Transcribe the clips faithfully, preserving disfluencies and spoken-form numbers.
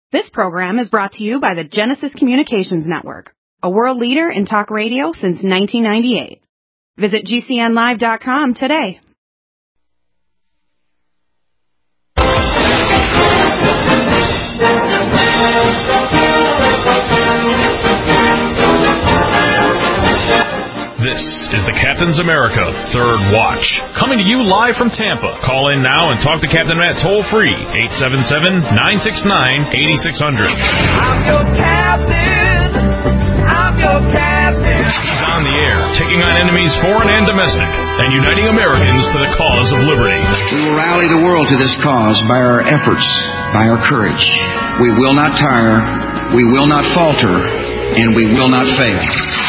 This program is brought to you by the Genesis Communications Network, a world leader in talk radio since nineteen ninety-eight. Visit G C N live dot com today. This is the Captain's America Third Watch, coming to you live from Tampa. Call in now and talk to Captain Matt toll-free, eight seven seven, nine six nine, eight six zero zero. I'm your captain. I'm your captain. He's on the air, taking on enemies foreign and domestic, and uniting Americans to the cause of liberty. We will rally the world to this cause by our efforts, by our courage. We will not tire, we will not falter, and we will not fail.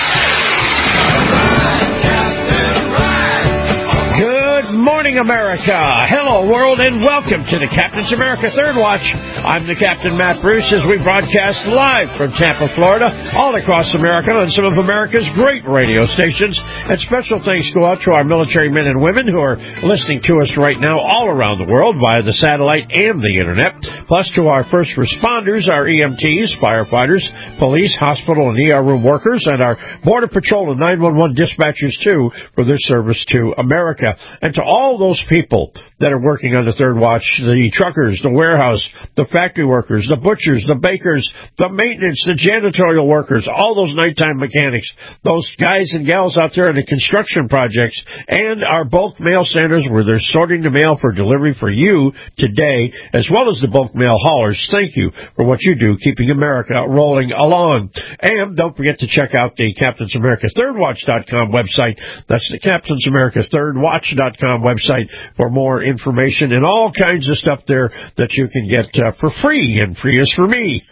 Good morning, America. Hello, world, and welcome to the Captain's America Third Watch. I'm the Captain, Matt Bruce, as we broadcast live from Tampa, Florida, all across America on some of America's great radio stations. And special thanks go out to our military men and women who are listening to us right now all around the world via the satellite and the internet. Plus to our first responders, our E M Ts, firefighters, police, hospital, and E R room workers, and our Border Patrol and nine one one dispatchers, too, for their service to America. And to all those people that are working on the Third Watch, the truckers, the warehouse, the factory workers, the butchers, the bakers, the maintenance, the janitorial workers, all those nighttime mechanics, those guys and gals out there in the construction projects, and our bulk mail centers where they're sorting the mail for delivery for you today, as well as the bulk mail haulers. Thank you for what you do, keeping America rolling along. And don't forget to check out the Captain's America Third Watch dot com website. That's the Captain's America Third Watch dot com website for more information and all kinds of stuff there that you can get uh, for free, and free is for me.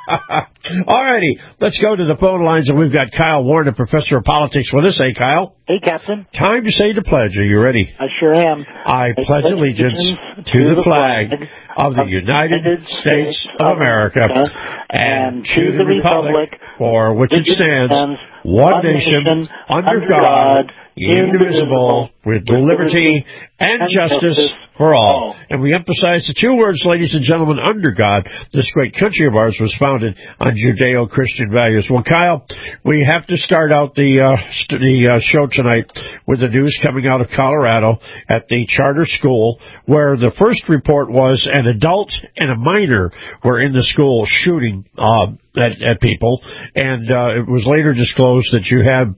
All righty, let's go to the phone lines, and we've got Kyle Warren, a professor of politics with us. Hey, Kyle. Hey, Captain. Time to say the pledge. Are you ready? I sure am. I, I pledge allegiance to, to the flag, flag of the United, United States of America, America and, and to the republic for which it stands, one nation, under God, indivisible, with liberty and justice for all. And we emphasize the two words, ladies and gentlemen, under God. This great country of ours was founded on Judeo-Christian values. Well, Kyle, we have to start out the uh, st- the uh, show tonight with the news coming out of Colorado at the charter school, where the first report was an adult and a minor were in the school shooting uh, at, at people, and uh, it was later disclosed that you had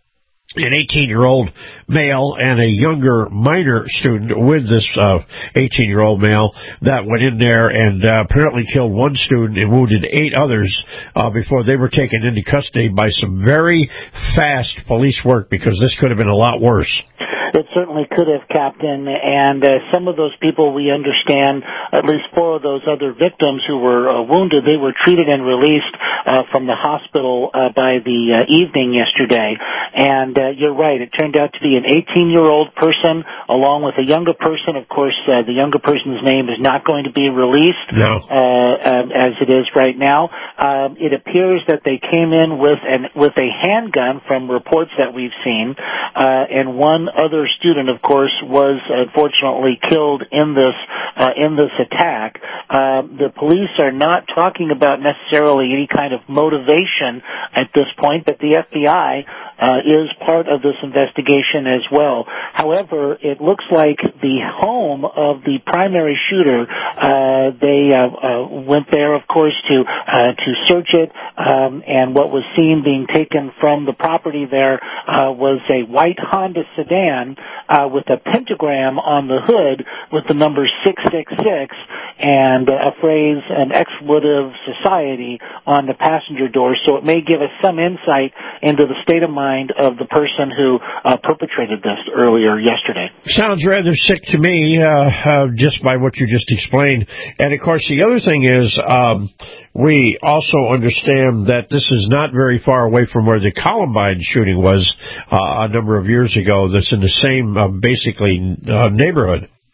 an eighteen-year-old male and a younger minor student with this uh, eighteen-year-old male that went in there and uh, apparently killed one student and wounded eight others uh, before they were taken into custody by some very fast police work, because this could have been a lot worse. It certainly could have, Captain, and uh, some of those people, we understand, at least four of those other victims who were uh, wounded, they were treated and released uh, from the hospital uh, by the uh, evening yesterday. And uh, you're right, it turned out to be an eighteen-year-old person along with a younger person. Of course, uh, the younger person's name is not going to be released no. uh, um, as it is right now. Um, it appears that they came in with an with a handgun from reports that we've seen, uh, and one other student, of course, was unfortunately killed in this uh, in this attack. Uh, the police are not talking about necessarily any kind of motivation at this point, but the F B I uh, is part of this investigation as well. However, it looks like the home of the primary shooter, uh, they uh, uh, went there, of course, to uh, to search it, um, and what was seen being taken from the property there uh, was a white Honda sedan Uh, with a pentagram on the hood with the number six six six and a phrase, an expletive society, on the passenger door. So it may give us some insight into the state of mind of the person who uh, perpetrated this earlier yesterday. Sounds rather sick to me, uh, uh, just by what you just explained. And, of course, the other thing is um, we also understand that this is not very far away from where the Columbine shooting was uh, a number of years ago. That's in the same, uh, basically, uh, neighborhood.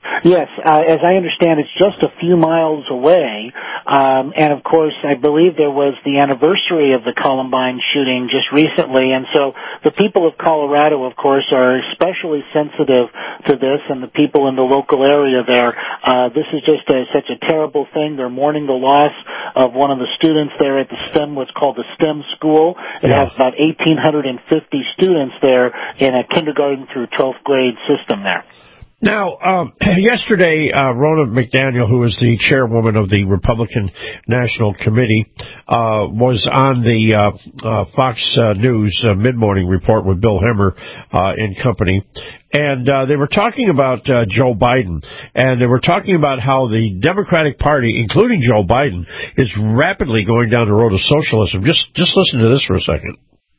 Yes, uh, as I understand, it's just a few miles away, um, and of course, I believe there was the anniversary of the Columbine shooting just recently, and so the people of Colorado, of course, are especially sensitive to this, and the people in the local area there. Uh, this is just a, such a terrible thing. They're mourning the loss of one of the students there at the STEM, what's called the STEM school. It yeah. has about one thousand eight hundred fifty students there in a kindergarten through twelfth grade system there. Now, um, yesterday, uh, Ronna McDaniel, who is the chairwoman of the Republican National Committee, uh, was on the uh, uh, Fox uh, News uh, mid-morning report with Bill Hemmer uh, and company, and uh, they were talking about uh, Joe Biden, and they were talking about how the Democratic Party, including Joe Biden, is rapidly going down the road of socialism. Just, just listen to this for a second.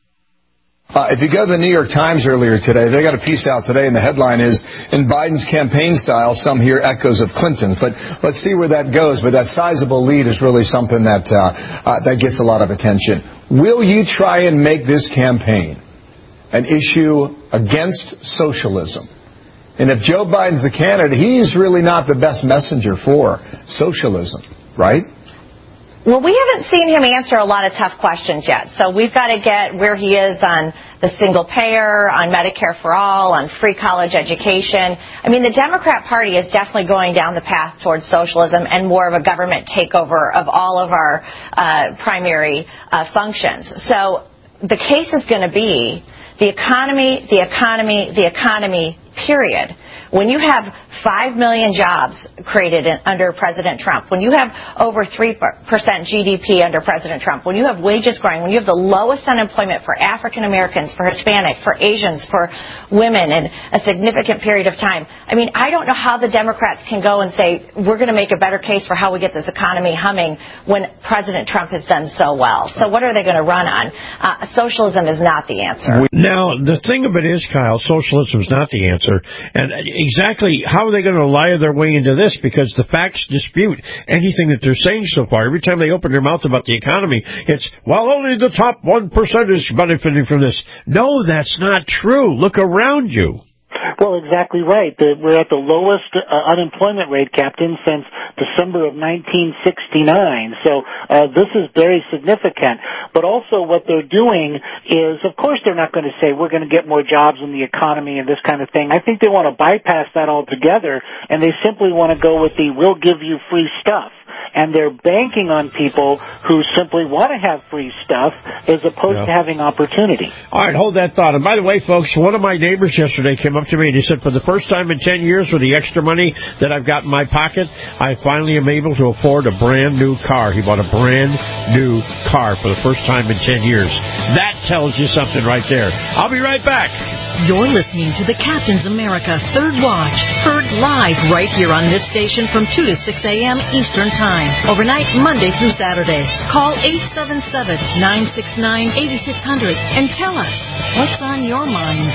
Uh, if you go to the New York Times earlier today, they got a piece out today, and the headline is, in Biden's campaign style, some hear echoes of Clinton's. But let's see where that goes. But that sizable lead is really something that uh, uh, that gets a lot of attention. Will you try and make this campaign an issue against socialism? And if Joe Biden's the candidate, he's really not the best messenger for socialism, right? Well, we haven't seen him answer a lot of tough questions yet, so we've got to get where he is on the single payer, on Medicare for all, on free college education. I mean, the Democrat Party is definitely going down the path towards socialism and more of a government takeover of all of our uh, primary uh, functions. So the case is going to be the economy, the economy, the economy, period. When you have five million jobs created in, under President Trump, when you have over three percent G D P under President Trump, when you have wages growing, when you have the lowest unemployment for African Americans, for Hispanic, for Asians, for women in a significant period of time, I mean, I don't know how the Democrats can go and say, we're going to make a better case for how we get this economy humming when President Trump has done so well. So what are they going to run on? Uh, socialism is not the answer. Now, the thing of it is, Kyle, socialism is not the answer. And exactly how are they going to lie their way into this? Because the facts dispute anything that they're saying so far. Every time they open their mouth about the economy, it's, well, only the top one percent is benefiting from this. No, that's not true. Look around you. Well, exactly right. The, we're at the lowest uh, unemployment rate, Captain, since December of nineteen sixty-nine. So uh, this is very significant. But also what they're doing is, of course, they're not going to say we're going to get more jobs in the economy and this kind of thing. I think they want to bypass that altogether, and they simply want to go with the we'll give you free stuff. And they're banking on people who simply want to have free stuff as opposed yeah. to having opportunity. All right, hold that thought. And by the way, folks, one of my neighbors yesterday came up to me and he said, for the first time in ten years with the extra money that I've got in my pocket, I finally am able to afford a brand new car. He bought a brand new car for the first time in ten years. That tells you something right there. I'll be right back. You're listening to the Captain's America Third Watch, heard live right here on this station from two to six a.m. Eastern Time. Overnight, Monday through Saturday. Call eight seven seven, nine six nine, eight six zero zero and tell us what's on your mind.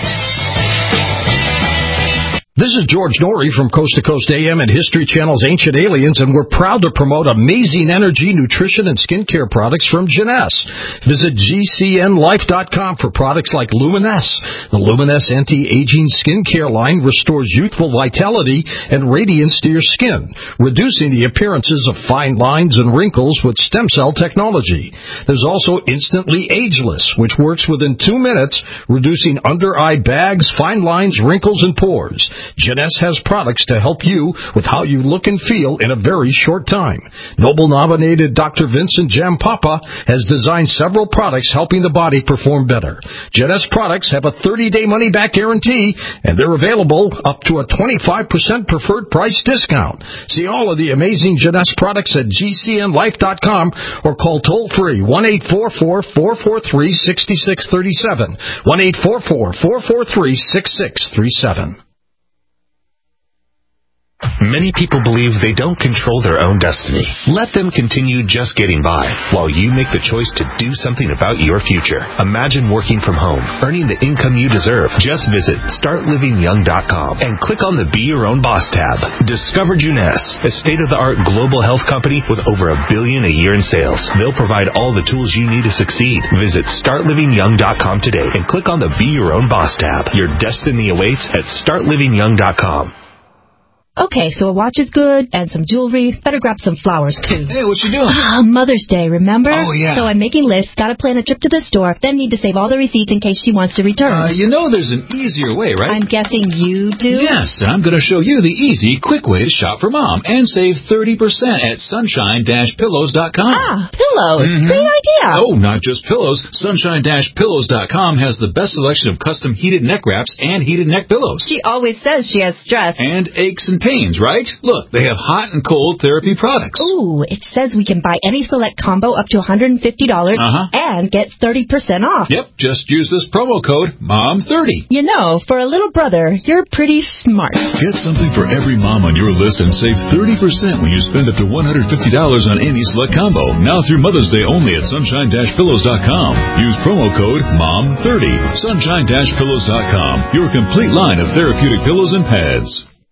This is George Norrie from Coast to Coast A M and History Channel's Ancient Aliens, and we're proud to promote amazing energy, nutrition, and skincare products from Jeunesse. Visit G C N life dot com for products like Luminesse. The Luminesse anti-aging skincare line restores youthful vitality and radiance to your skin, reducing the appearances of fine lines and wrinkles with stem cell technology. There's also Instantly Ageless, which works within two minutes, reducing under-eye bags, fine lines, wrinkles, and pores. Jeunesse has products to help you with how you look and feel in a very short time. Nobel-nominated Doctor Vincent Jampapa has designed several products helping the body perform better. Jeunesse products have a thirty-day money-back guarantee, and they're available up to a twenty-five percent preferred price discount. See all of the amazing Jeunesse products at G C N life dot com or call toll-free one eight four four, four four three, six six three seven, one eight four four, four four three, six six three seven. Many people believe they don't control their own destiny. Let them continue just getting by while you make the choice to do something about your future. Imagine working from home, earning the income you deserve. Just visit start living young dot com and click on the Be Your Own Boss tab. Discover Jeunesse, a state-of-the-art global health company with over a billion a year in sales. They'll provide all the tools you need to succeed. Visit start living young dot com today and click on the Be Your Own Boss tab. Your destiny awaits at start living young dot com. Okay, so a watch is good, and some jewelry. Better grab some flowers, too. Hey, what you doing? Oh, Mother's Day, remember? Oh, yeah. So I'm making lists, gotta plan a trip to the store, then need to save all the receipts in case she wants to return. Uh, you know there's an easier way, right? I'm guessing you do? Yes, and I'm going to show you the easy, quick way to shop for Mom and save thirty percent at sunshine dash pillows dot com. Ah, pillows. Mm-hmm. Great idea. Oh, not just pillows. sunshine dash pillows dot com has the best selection of custom heated neck wraps and heated neck pillows. She always says she has stress. And aches and pains, right? Look, they have hot and cold therapy products. Ooh, it says we can buy any select combo up to one hundred fifty dollars uh-huh. and get thirty percent off. Yep, just use this promo code mom thirty. You know, for a little brother, you're pretty smart. Get something for every mom on your list and save thirty percent when you spend up to one hundred fifty dollars on any select combo. Now through Mother's Day only at sunshine dash pillows dot com. Use promo code mom thirty. sunshine dash pillows dot com. Your complete line of therapeutic pillows and pads.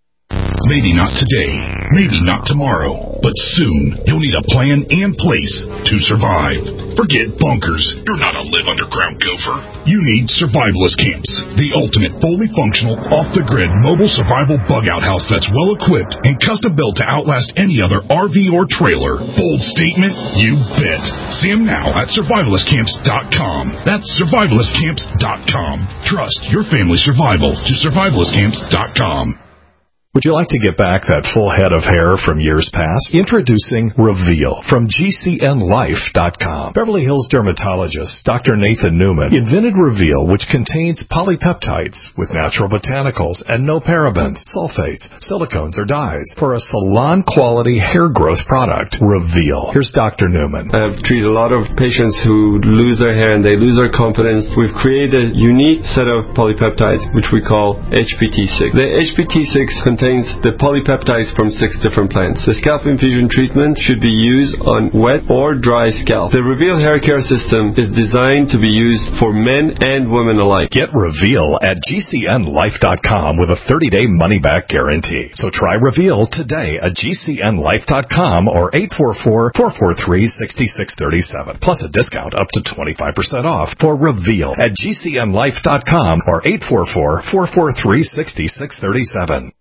Maybe not today, maybe not tomorrow, but soon you'll need a plan and place to survive. Forget bunkers. You're not a live underground gopher. You need survivalist camps, the ultimate fully functional, off-the-grid mobile survival bug-out house that's well-equipped and custom-built to outlast any other R V or trailer. Bold statement? You bet. See them now at survivalist camps dot com. That's survivalist camps dot com. Trust your family's survival to survivalist camps dot com. Would you like to get back that full head of hair from years past? Introducing Reveal from G C N life dot com. Beverly Hills dermatologist Doctor Nathan Newman invented Reveal, which contains polypeptides with natural botanicals and no parabens, sulfates, silicones, or dyes for a salon-quality hair growth product. Reveal. Here's Doctor Newman. I've treated a lot of patients who lose their hair and they lose their confidence. We've created a unique set of polypeptides, which we call H P T six. The H P T six contains contains the polypeptides from six different plants. The scalp infusion treatment should be used on wet or dry scalp. The Reveal hair care system is designed to be used for men and women alike. Get Reveal at G C N life dot com with a thirty-day money-back guarantee. So try Reveal today at G C N life dot com or eight four four, four four three, six six three seven. Plus a discount up to twenty-five percent off for Reveal at G C N life dot com or eight four four, four four three, six six three seven.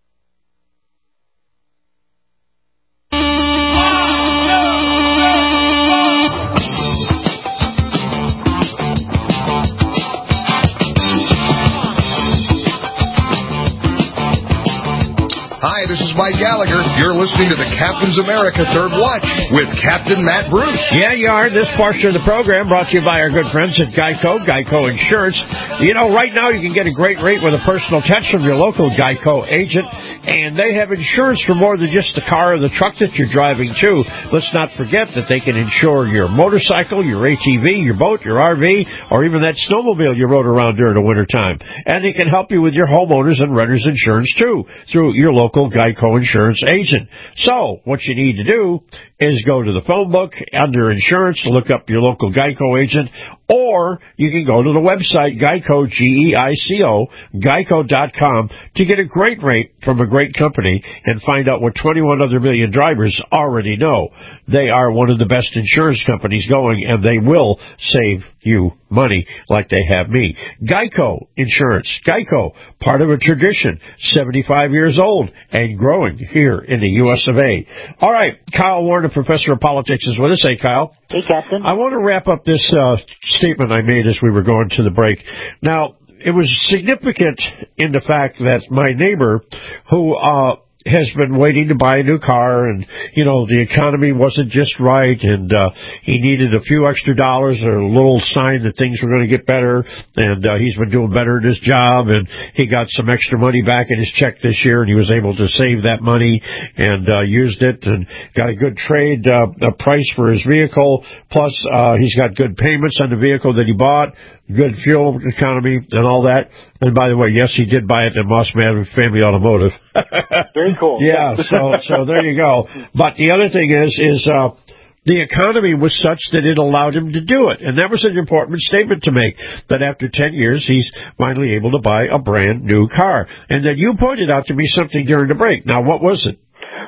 Hi, this is Mike Gallagher. You're listening to the Captain's America Third Watch with Captain Matt Bruce. Yeah, you are. This portion of the program brought to you by our good friends at Geico, Geico Insurance. You know, right now you can get a great rate with a personal touch from your local Geico agent, and they have insurance for more than just the car or the truck that you're driving, too. Let's not forget that they can insure your motorcycle, your A T V, your boat, your R V, or even that snowmobile you rode around during the wintertime. And they can help you with your homeowners and renters insurance, too, through your local Geico insurance agent. So, what you need to do is go to the phone book under insurance, look up your local Geico agent, or you can go to the website Geico, G E I C O, geico dot com to get a great rate from a great company and find out what twenty-one other million drivers already know. They are one of the best insurance companies going, and they will save you money like they have me. Geico Insurance. Geico, part of a tradition, seventy-five years old and growing here in the U S of A. All right, Kyle Warner, professor of politics, is with us. Hey, Kyle. Hey, Captain. I want to wrap up this uh, statement I made as we were going to the break. Now, it was significant in the fact that my neighbor, who uh has been waiting to buy a new car, and, you know, the economy wasn't just right, and uh, he needed a few extra dollars or a little sign that things were going to get better, and uh, he's been doing better at his job, and he got some extra money back in his check this year, and he was able to save that money and uh, used it and got a good trade uh, a price for his vehicle, plus uh, he's got good payments on the vehicle that he bought, good fuel economy and all that. And by the way, yes, he did buy it at Moss Family Automotive. Very cool. Yeah, so so there you go. But the other thing is, is uh, the economy was such that it allowed him to do it. And that was an important statement to make, that after ten years, he's finally able to buy a brand new car. And then you pointed out to me something during the break. Now, what was it?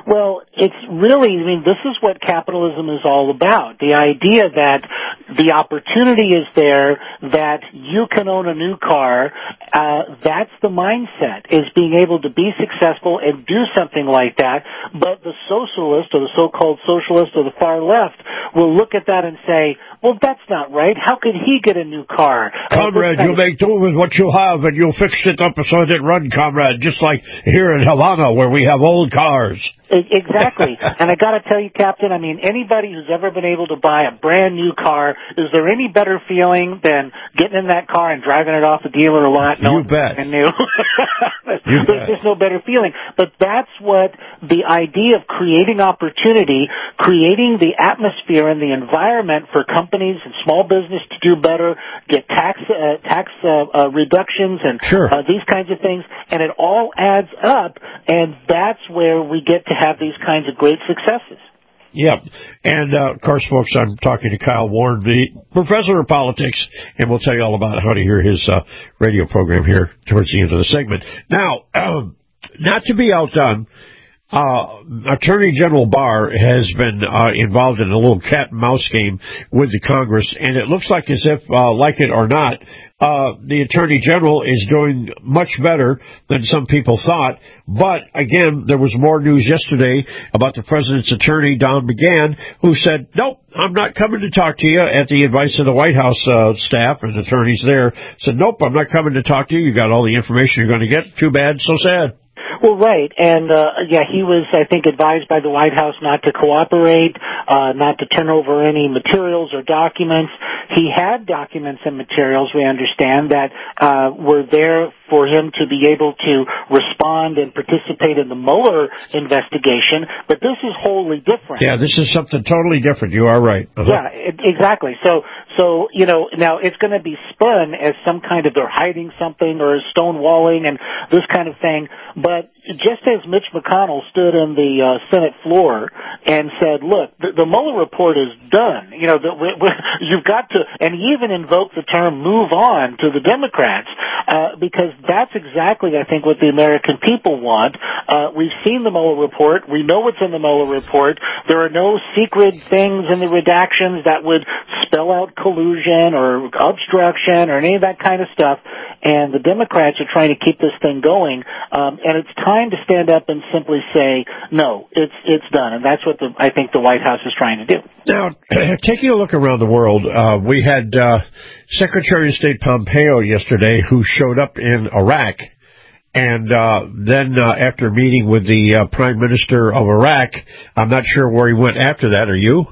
Well, it's really, I mean, this is what capitalism is all about. The idea that the opportunity is there, that you can own a new car, uh, that's the mindset, is being able to be successful and do something like that. But the socialist, or the so-called socialist or the far left, will look at that and say, well, that's not right. How could he get a new car? Comrade, uh, you make do with what you have, and you'll fix it up so it run, comrade, just like here in Havana where we have old cars. Exactly. And I got to tell you, Captain, I mean, anybody who's ever been able to buy a brand new car, is there any better feeling than getting in that car and driving it off the dealer lot? You bet. Brand new. You There's bet. just no better feeling. But that's what the idea of creating opportunity, creating the atmosphere and the environment for companies and small business to do better, get tax uh, tax uh, uh, reductions and sure. uh, these kinds of things, and it all adds up, and that's where we get to have these kinds of great successes. Yep. And, uh, of course, folks, I'm talking to Kyle Warren, the professor of politics, and we'll tell you all about how to hear his uh, radio program here towards the end of the segment. Now, um, not to be outdone, Uh, Attorney General Barr has been uh, involved in a little cat and mouse game with the Congress, and it looks like as if, uh, like it or not, uh, the Attorney General is doing much better than some people thought. But, again, there was more news yesterday about the President's attorney, Don McGahn, who said, nope, I'm not coming to talk to you, at the advice of the White House uh, staff and attorneys there. Said, nope, I'm not coming to talk to you. You got all the information you're going to get. Too bad, so sad. Well, right, and uh, yeah, he was, I think, advised by the White House not to cooperate, uh, not to turn over any materials or documents. He had documents and materials, we understand, that uh, were there for him to be able to respond and participate in the Mueller investigation, but this is wholly different. Yeah, this is something totally different. You are right. Uh-huh. Yeah, it, exactly. So, so you know, now it's going to be spun as some kind of they're hiding something or stonewalling and this kind of thing, but just as Mitch McConnell stood on the uh, Senate floor and said, look, the, the Mueller report is done. You know, the, we, we, you've got to, and he even invoked the term move on to the Democrats, uh, because that's exactly, I think, what the American people want. Uh, we've seen the Mueller report. We know what's in the Mueller report. There are no secret things in the redactions that would spell out collusion or obstruction or any of that kind of stuff. And the Democrats are trying to keep this thing going. Um, and it's time to stand up and simply say, no, it's it's done. And that's what the, I think the White House is trying to do. Now, taking a look around the world, uh, we had uh, Secretary of State Pompeo yesterday who showed up in Iraq. And uh, then uh, after meeting with the uh, Prime Minister of Iraq, I'm not sure where he went after that. Are you?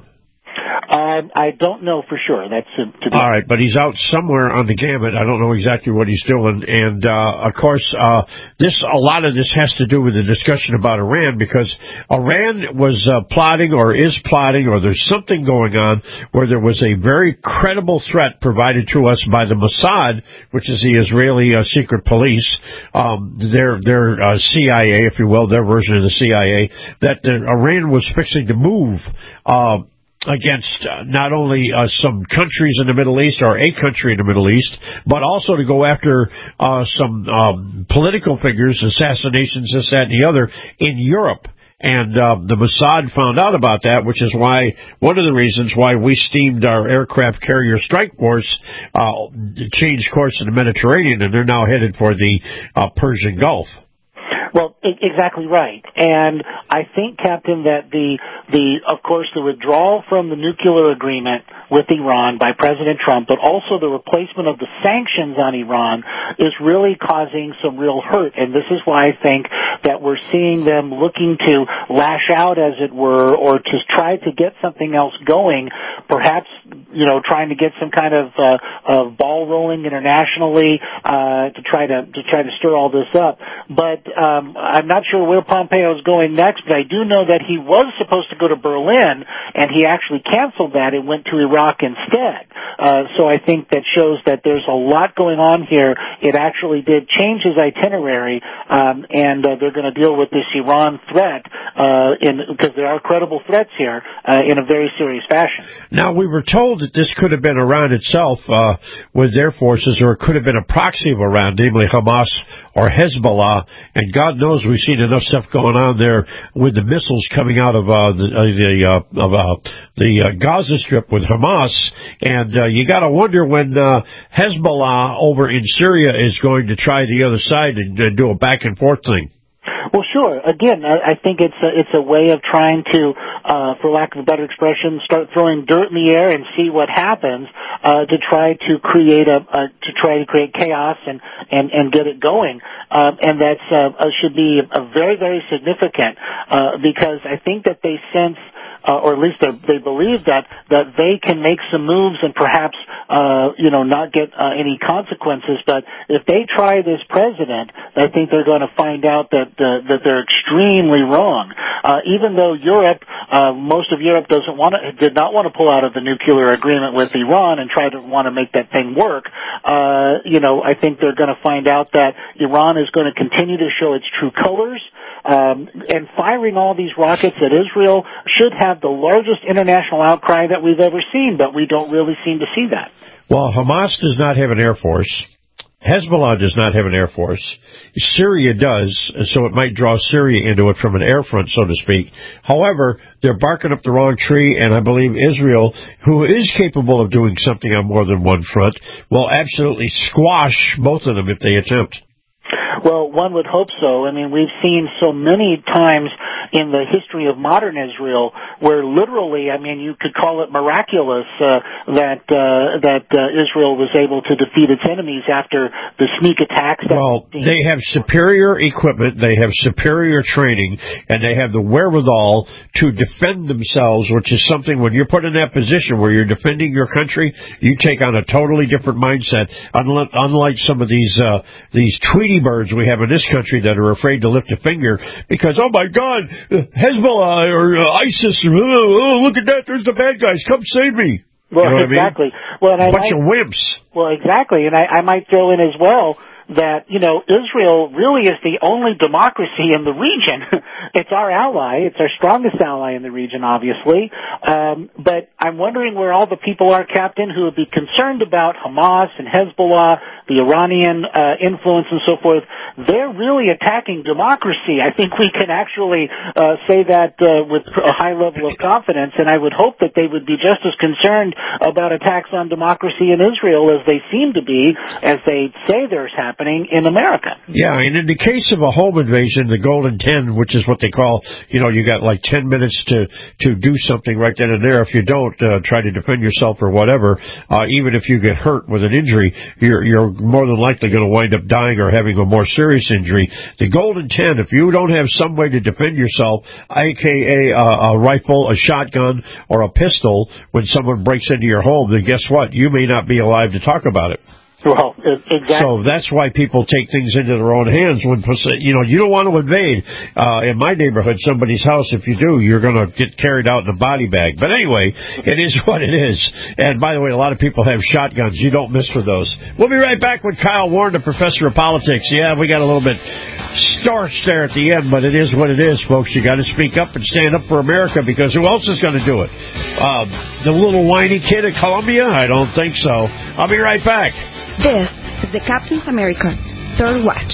Uh, I don't know for sure. That's to, to be. All right, but he's out somewhere on the gamut. I don't know exactly what he's doing. And, uh, of course, uh, this, a lot of this has to do with the discussion about Iran, because Iran was uh, plotting or is plotting, or there's something going on where there was a very credible threat provided to us by the Mossad, which is the Israeli uh, secret police, um, their, their uh, C I A, if you will, their version of the C I A, that uh, Iran was fixing to move uh against uh, not only uh, some countries in the Middle East, or a country in the Middle East, but also to go after uh, some um, political figures, assassinations, this, that, and the other, in Europe. And uh, the Mossad found out about that, which is why, one of the reasons why we steamed our aircraft carrier strike force, uh, changed course in the Mediterranean, and they're now headed for the uh, Persian Gulf. Well, exactly right. And I think, Captain, that the, the, of course, the withdrawal from the nuclear agreement with Iran by President Trump, but also the replacement of the sanctions on Iran is really causing some real hurt. And this is why I think that we're seeing them looking to lash out, as it were, or to try to get something else going, perhaps, you know, trying to get some kind of, uh, of ball rolling internationally, uh, to try to, to try to stir all this up. But, um, I'm not sure where Pompeo is going next, but I do know that he was supposed to go to Berlin, and he actually canceled that and went to Iraq instead. Uh, so I think that shows that there's a lot going on here. It actually did change his itinerary, um, and uh, they're going to deal with this Iran threat uh, in, because there are credible threats here uh, in a very serious fashion. Now, we were told that this could have been Iran itself uh, with their forces, or it could have been a proxy of Iran, namely Hamas or Hezbollah, and God knows we've seen enough stuff going on there with the missiles coming out of uh, the uh, the, uh, of, uh, the uh, Gaza Strip with Hamas, and uh, you got to wonder when uh, Hezbollah over in Syria is going to try the other side and uh, do a back and forth thing. Well, sure. Again, I think it's a, it's a way of trying to, uh, for lack of a better expression, start throwing dirt in the air and see what happens, uh, to try to create a, uh, to try to create chaos and, and, and get it going. Um, and that's, uh, should be a very, very significant, uh, because I think that they sense, Uh, or at least they believe that that they can make some moves and perhaps uh, you know not get uh, any consequences. But if they try this president, I think they're going to find out that uh, that they're extremely wrong. Uh, even though Europe, uh, most of Europe doesn't want to, did not want to pull out of the nuclear agreement with Iran and try to want to make that thing work. Uh, you know, I think they're going to find out that Iran is going to continue to show its true colors. Um, and firing all these rockets at Israel should have the largest international outcry that we've ever seen, but we don't really seem to see that. Well, Hamas does not have an air force. Hezbollah does not have an air force. Syria does, so it might draw Syria into it from an air front, so to speak. However, they're barking up the wrong tree, and I believe Israel, who is capable of doing something on more than one front, will absolutely squash both of them if they attempt. Well, one would hope so. I mean, we've seen so many times in the history of modern Israel where literally, I mean, you could call it miraculous uh, that uh, that uh, Israel was able to defeat its enemies after the sneak attacks. That well, they have superior equipment, they have superior training, and they have the wherewithal to defend themselves, which is something when you're put in that position where you're defending your country, you take on a totally different mindset, unlike, unlike some of these uh, these Tweety birds we have in this country that are afraid to lift a finger because, oh my God, Hezbollah or uh, ISIS, or, oh, oh, look at that, there's the bad guys, come save me. Well, you know exactly. What I mean? Well, and a I bunch might, of wimps. Well, exactly, and I, I might throw in as well that, you know, Israel really is the only democracy in the region. It's our ally. It's our strongest ally in the region, obviously. Um, but I'm wondering where all the people are, Captain, who would be concerned about Hamas and Hezbollah, the Iranian uh, influence and so forth. They're really attacking democracy. I think we can actually uh, say that uh, with a high level of confidence, and I would hope that they would be just as concerned about attacks on democracy in Israel as they seem to be, as they say there's happening in America. Yeah, and in the case of a home invasion, the Golden Ten, which is what they call, you know, you got like ten minutes to, to do something right then and there. If you don't, uh, try to defend yourself or whatever, uh, even if you get hurt with an injury, you're, you're more than likely going to wind up dying or having a more serious injury. The Golden Ten, if you don't have some way to defend yourself, aka a, a rifle, a shotgun, or a pistol, when someone breaks into your home, then guess what? You may not be alive to talk about it. Well, exactly. So that's why people take things into their own hands when, you know, you don't want to invade, uh, in my neighborhood, somebody's house. If you do, you're going to get carried out in a body bag. But anyway, it is what it is. And by the way, a lot of people have shotguns. You don't miss for those. We'll be right back with Kyle Warren, the professor of politics. Yeah, we got a little bit starched there at the end, but it is what it is, folks. You got to speak up and stand up for America, because who else is going to do it? Uh, the little whiny kid at Columbia? I don't think so. I'll be right back. This is the Captain's America Third Watch.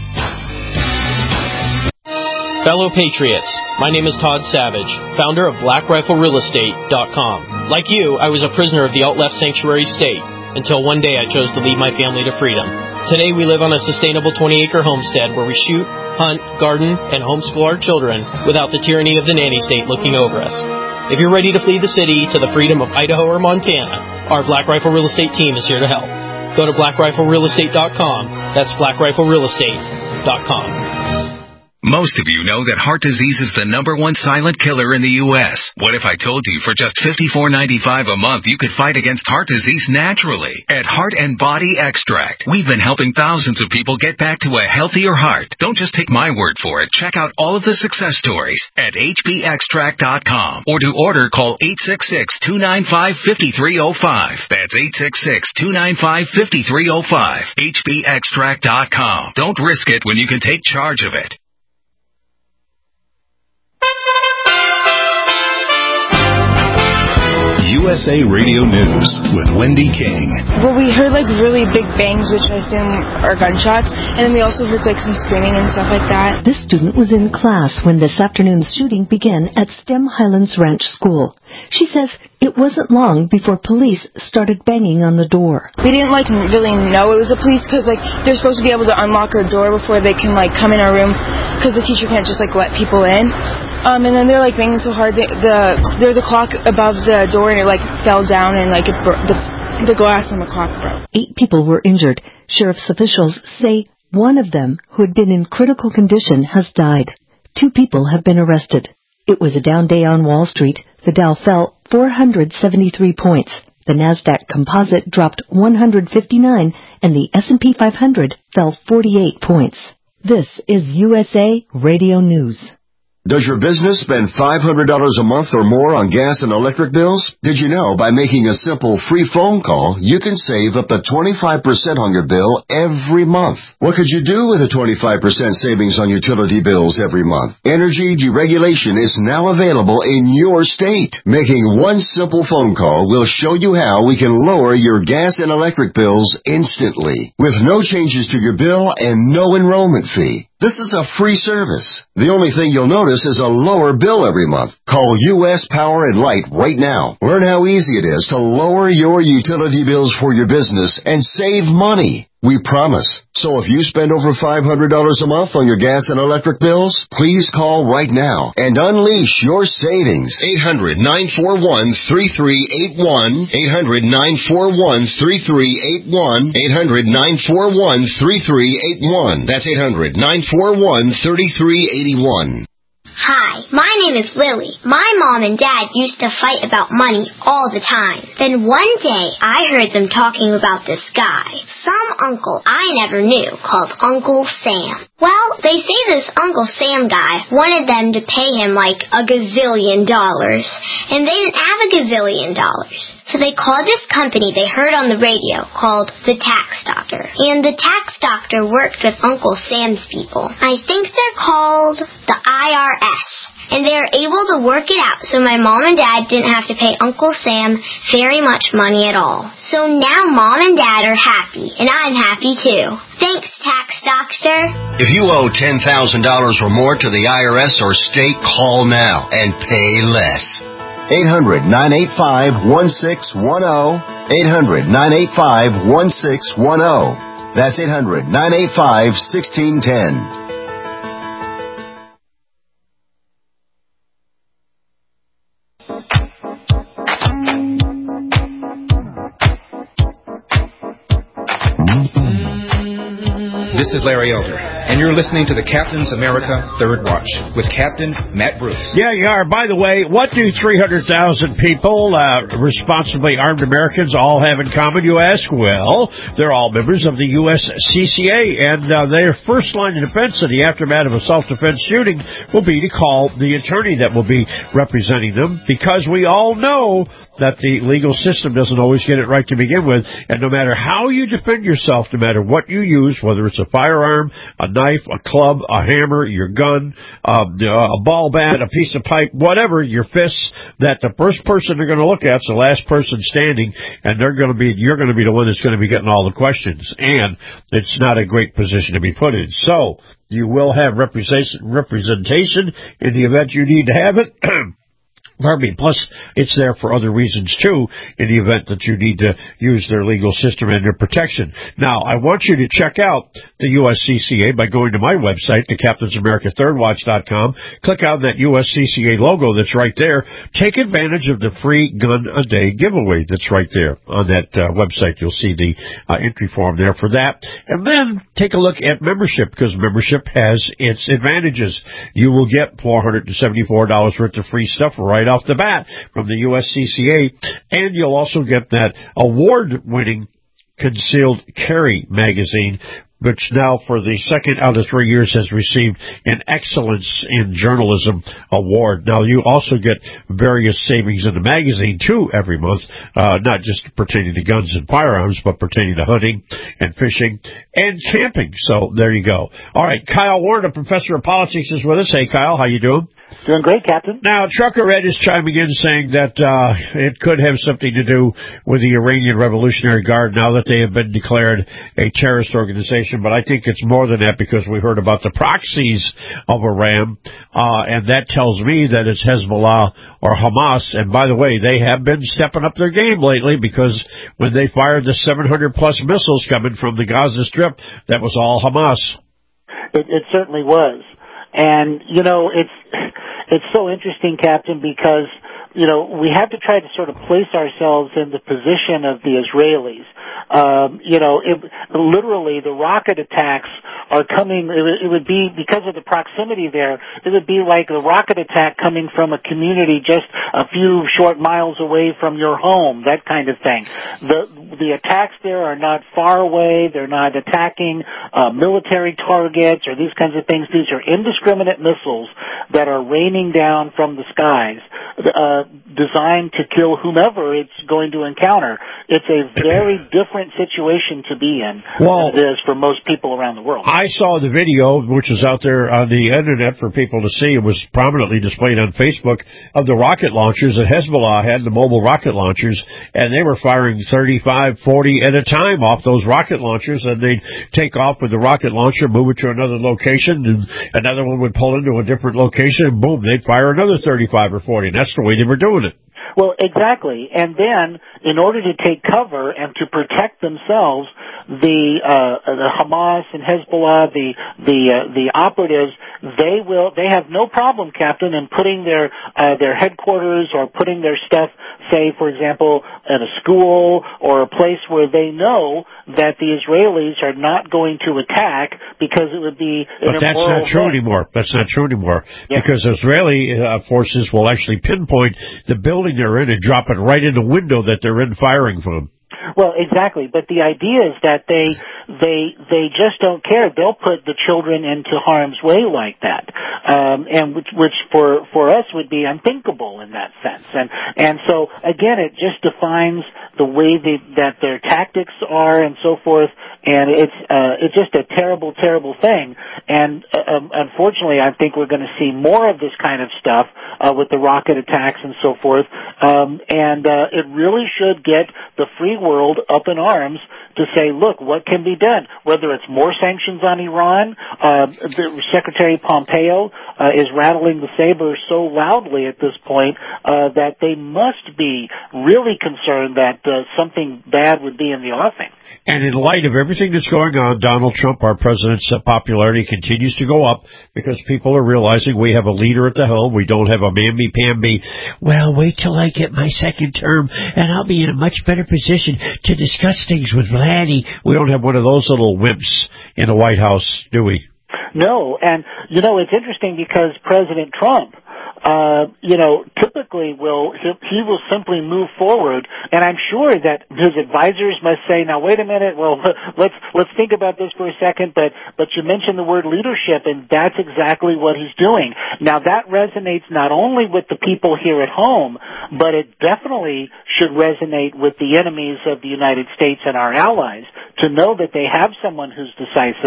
Fellow Patriots, my name is Todd Savage, founder of Black Rifle Real Estate dot com. Like you, I was a prisoner of the alt-left sanctuary state, until one day I chose to lead my family to freedom. Today we live on a sustainable twenty acre homestead where we shoot, hunt, garden, and homeschool our children without the tyranny of the nanny state looking over us. If you're ready to flee the city to the freedom of Idaho or Montana, our Black Rifle Real Estate team is here to help. Go to Black Rifle Real Estate dot com. That's Black Rifle Real Estate dot com. Most of you know that heart disease is the number one silent killer in the U S What if I told you for just fifty-four ninety-five a month you could fight against heart disease naturally? At Heart and Body Extract, we've been helping thousands of people get back to a healthier heart. Don't just take my word for it. Check out all of the success stories at H B extract dot com, or to order, call eight six six, two nine five, five three zero five. That's eight six six, two nine five, five three zero five. H B extract dot com. Don't risk it when you can take charge of it. U S A Radio News with Wendy King. Well, we heard like really big bangs, which I assume are gunshots, and then we also heard like some screaming and stuff like that. This student was in class when this afternoon's shooting began at STEM Highlands Ranch School. She says it wasn't long before police started banging on the door. We didn't like really know it was the police because like they're supposed to be able to unlock our door before they can like come in our room because the teacher can't just like let people in. Um, and then they're like banging so hard. They, the there's a clock above the door and it like fell down and like it bro- the the glass on the clock broke. Eight people were injured. Sheriff's officials say one of them, who had been in critical condition, has died. Two people have been arrested. It was a down day on Wall Street. The Dow fell four hundred seventy-three points. The Nasdaq Composite dropped one hundred fifty-nine, and the S and P five hundred fell forty-eight points. This is U S A Radio News. Does your business spend five hundred dollars a month or more on gas and electric bills? Did you know by making a simple free phone call, you can save up to twenty-five percent on your bill every month? What could you do with a twenty-five percent savings on utility bills every month? Energy deregulation is now available in your state. Making one simple phone call will show you how we can lower your gas and electric bills instantly, with no changes to your bill and no enrollment fee. This is a free service. The only thing you'll notice is a lower bill every month. Call U S Power and Light right now. Learn how easy it is to lower your utility bills for your business and save money. We promise. So if you spend over five hundred dollars a month on your gas and electric bills, please call right now and unleash your savings. eight hundred, nine four one, three three eight one. eight hundred, nine four one, three three eight one. eight hundred, nine four one, three three eight one. That's eight hundred, nine four one, three three eight one. Hi, my name is Lily. My mom and dad used to fight about money all the time. Then one day, I heard them talking about this guy, some uncle I never knew, called Uncle Sam. Well, they say this Uncle Sam guy wanted them to pay him like a gazillion dollars, and they didn't have a gazillion dollars. So they called this company they heard on the radio called the Tax Doctor. And the Tax Doctor worked with Uncle Sam's people. I think they're called the I R S. And they were able to work it out so my mom and dad didn't have to pay Uncle Sam very much money at all. So now mom and dad are happy, and I'm happy too. Thanks, Tax Doctor. If you owe ten thousand dollars or more to the I R S or state, call now and pay less. eight hundred, nine eight five, one six one zero. eight hundred, nine eight five, one six one zero. That's eight hundred, nine eight five, one six one zero. This is Larry Elder, and you're listening to the Captain's America Third Watch with Captain Matt Bruce. Yeah, you are. By the way, what do three hundred thousand people, uh, responsibly armed Americans, all have in common, you ask? Well, they're all members of the U S C C A, and uh, their first line of defense in the aftermath of a self-defense shooting will be to call the attorney that will be representing them, because we all know that the legal system doesn't always get it right to begin with, and no matter how you defend yourself, no matter what you use, whether it's a firearm, a knife, a club, a hammer, your gun, uh, a ball bat, a piece of pipe, whatever, your fists, that the first person they're going to look at is the last person standing, and they're going to be, you're going to be the one that's going to be getting all the questions, and it's not a great position to be put in. So, you will have representation, representation in the event you need to have it. Pardon me. Plus, it's there for other reasons, too, in the event that you need to use their legal system and their protection. Now, I want you to check out the U S C C A by going to my website, the Captains America Third Watch dot com. Click on that U S C C A logo that's right there. Take advantage of the free gun a day giveaway that's right there on that uh, website. You'll see the uh, entry form there for that. And then take a look at membership, because membership has its advantages. You will get four hundred seventy-four dollars worth of free stuff right off the bat from the U S C C A, and you'll also get that award-winning Concealed Carry magazine, which now for the second out of three years has received an Excellence in Journalism award. Now, you also get various savings in the magazine, too, every month, uh, not just pertaining to guns and firearms, but pertaining to hunting and fishing and camping. So there you go. All right, Kyle Warren, a professor of politics, is with us. Hey, Kyle, how you doing? Doing great, Captain. Now, Trucker Ed is chiming in saying that uh, it could have something to do with the Iranian Revolutionary Guard now that they have been declared a terrorist organization. But I think it's more than that, because we heard about the proxies of Iran, uh, and that tells me that it's Hezbollah or Hamas. And by the way, they have been stepping up their game lately, because when they fired the seven hundred plus missiles coming from the Gaza Strip, that was all Hamas. It, it certainly was. And, you know, it's it's so interesting, Captain, because, you know, we have to try to sort of place ourselves in the position of the Israelis. Um, you know, it, literally the rocket attacks are coming, it, it would be, because of the proximity there, it would be like a rocket attack coming from a community just a few short miles away from your home, that kind of thing. The, the attacks there are not far away, they're not attacking uh, military targets or these kinds of things. These are indiscriminate missiles that are raining down from the skies, uh, designed to kill whomever it's going to encounter. It's a very different situation to be in well, than it is for most people around the world. I saw the video, which is out there on the internet for people to see. It was prominently displayed on Facebook, of the rocket launchers that Hezbollah had, the mobile rocket launchers, and they were firing thirty-five, forty at a time off those rocket launchers, and they'd take off with the rocket launcher, move it to another location, and another one would pull into a different location, and boom, they'd fire another thirty-five or forty, and that's the way they were doing it. Well, exactly. And then, in order to take cover and to protect themselves, the, uh, the Hamas and Hezbollah, the, the, uh, the operatives, they will, they have no problem, Captain, in putting their, uh, their headquarters or putting their stuff, say, for example, at a school or a place where they know that the Israelis are not going to attack, because it would be an But that's not true thing. anymore. That's not true anymore. Yeah. Because Israeli uh, forces will actually pinpoint the building they're in and drop it right in the window that they're in firing from. Well, exactly. But the idea is that they they they just don't care. They'll put the children into harm's way like that, um, and which, which for for us would be unthinkable in that sense. And and so again, it just defines the way they, that their tactics are and so forth. And it's uh, it's just a terrible, terrible thing. And uh, um, unfortunately, I think we're going to see more of this kind of stuff uh, with the rocket attacks and so forth. Um, and uh, it really should get the free world up in arms to say, look, what can be done? Whether it's more sanctions on Iran, uh, the Secretary Pompeo uh, is rattling the saber so loudly at this point uh, that they must be really concerned that uh, something bad would be in the offing. And in light of everything that's going on, Donald Trump, our president's popularity continues to go up, because people are realizing we have a leader at the helm. We don't have a mamby-pamby, well, wait till I get my second term and I'll be in a much better position to discuss things with Vladdy. We don't have one of those little wimps in the White House, do we? No, and, you know, it's interesting because President Trump, uh, you know, typically will, he, he will simply move forward, and I'm sure that his advisors must say, now wait a minute, well, let's, let's think about this for a second, but, but you mentioned the word leadership, and that's exactly what he's doing. Now that resonates not only with the people here at home, but it definitely should resonate with the enemies of the United States and our allies, to know that they have someone who's decisive,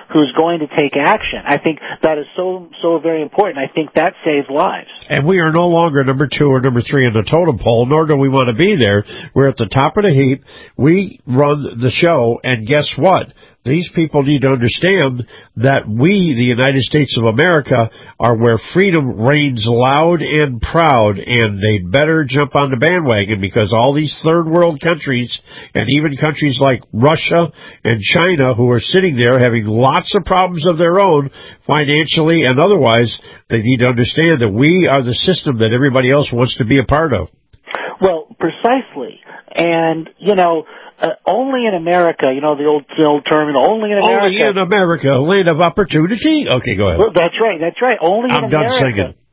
who's going to take action. I think that is so, so very important. I think that saves lives. And we are no longer number two or number three in the totem pole, nor do we want to be there. We're at the top of the heap. We run the show, and guess what? These people need to understand that we, the United States of America, are where freedom reigns loud and proud, and they better jump on the bandwagon, because all these third world countries, and even countries like Russia and China, who are sitting there having lots of problems of their own, financially and otherwise, they need to understand that we are the system that everybody else wants to be a part of. Well, precisely. And, you know, Uh, only in America, you know, the old, the old term, only in America. Only in America, land of opportunity. Okay, go ahead. Well, that's right, that's right. Only I'm in done America. singing.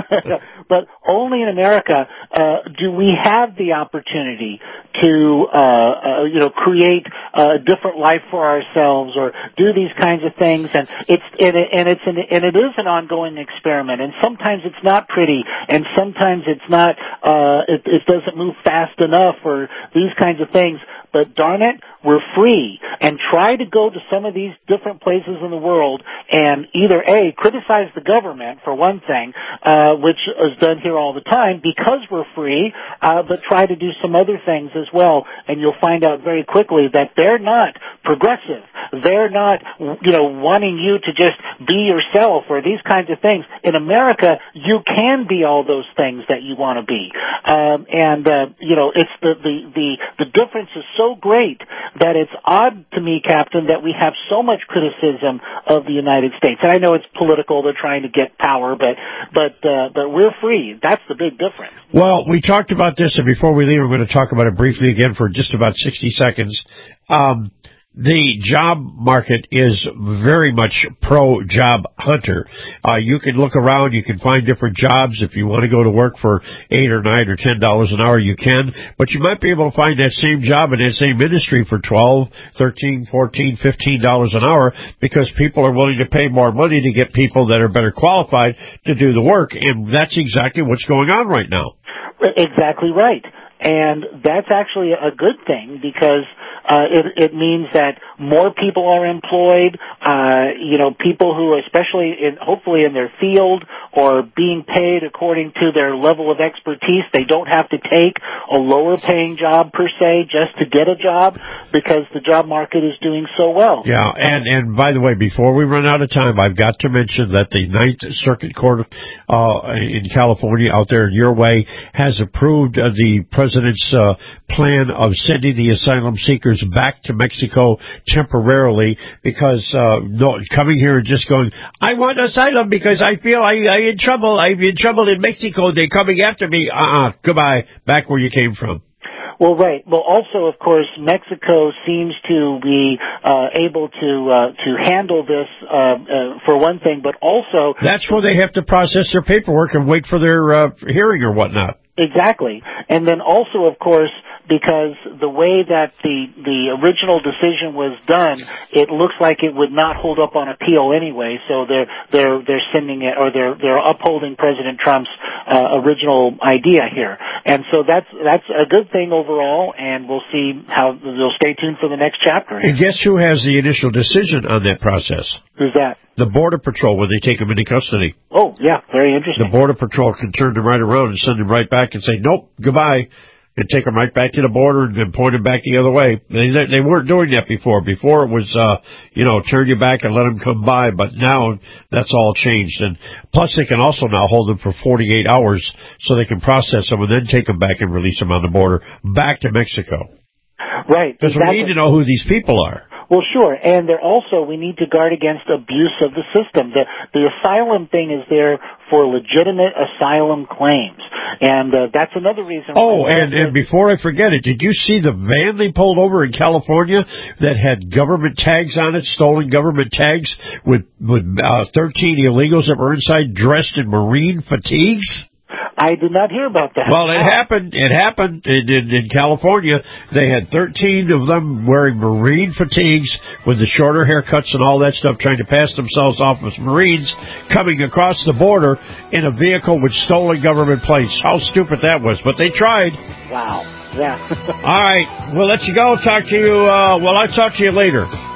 But only in America uh, do we have the opportunity to, uh, uh, you know, create a different life for ourselves, or do these kinds of things. And it's and, it, and it's an, and it is an ongoing experiment. And sometimes it's not pretty, and sometimes it's not. Uh, it, it doesn't move fast enough, or these kinds of things. But darn it, we're free. And try to go to some of these different places in the world and either A, criticize the government for one thing, uh, which is done here all the time because we're free, uh, but try to do some other things as well. And you'll find out very quickly that they're not progressive. They're not, you know, wanting you to just be yourself or these kinds of things. In America, you can be all those things that you want to be. Um, and, uh, you know, it's the, the, the, the difference is so great that it's odd to me, Captain, that we have so much criticism of the United States. And I know it's political; they're trying to get power, but but uh, but we're free. That's the big difference. Well, we talked about this, and before we leave, I'm going to talk about it briefly again for just about sixty seconds. Um, The job market is very much pro-job hunter. Uh, you can look around, you can find different jobs. If you want to go to work for eight or nine or ten dollars an hour, you can. But you might be able to find that same job in that same industry for twelve, thirteen, fourteen, fifteen dollars an hour, because people are willing to pay more money to get people that are better qualified to do the work. And that's exactly what's going on right now. Exactly right. And that's actually a good thing, because uh, it, it means that more people are employed, uh, you know, people who, especially in, hopefully in their field, or being paid according to their level of expertise. They don't have to take a lower paying job per se just to get a job, because the job market is doing so well. Yeah, and, and by the way, before we run out of time, I've got to mention that the Ninth Circuit Court uh, in California, out there in your way, has approved uh, the President's uh, plan of sending the asylum seekers back to Mexico temporarily, because uh, no, coming here and just going, I want asylum because I feel I, I'm in trouble, I'm in trouble in Mexico, they're coming after me. Uh-uh, goodbye, back where you came from. Well, right. Well, also, of course, Mexico seems to be uh, able to uh, to handle this uh, uh, for one thing, but also that's where they have to process their paperwork and wait for their uh, hearing or whatnot. Exactly. And then also, of course, because the way that the the original decision was done, it looks like it would not hold up on appeal anyway. So they're they're they're sending it, or they're they're upholding President Trump's uh, original idea here. And so that's that's a good thing overall. And we'll see how. We'll stay tuned for the next chapter. And guess who has the initial decision on that process? Who's that? The Border Patrol, when they take them into custody. Oh, yeah, very interesting. The Border Patrol can turn them right around and send them right back and say, nope, goodbye, and take them right back to the border and then point them back the other way. They, they weren't doing that before. Before it was, uh, you know, turn you back and let them come by, but now that's all changed. And plus they can also now hold them for forty-eight hours so they can process them and then take them back and release them on the border back to Mexico. Right. Because exactly. we need to know who these people are. Well, sure, and they're also, we need to guard against abuse of the system. The, the asylum thing is there for legitimate asylum claims, and uh, that's another reason. Oh, and, and before I forget it, did you see the van they pulled over in California that had government tags on it, stolen government tags, with, with uh, thirteen illegals that were inside dressed in Marine fatigues? I did not hear about that. Well, it happened. It happened in, in, in California. They had thirteen of them wearing Marine fatigues with the shorter haircuts and all that stuff, trying to pass themselves off as Marines, coming across the border in a vehicle with stolen government plates. How stupid that was, but they tried. Wow. Yeah. All right. We'll let you go. Talk to you. Uh, well, I'll talk to you later.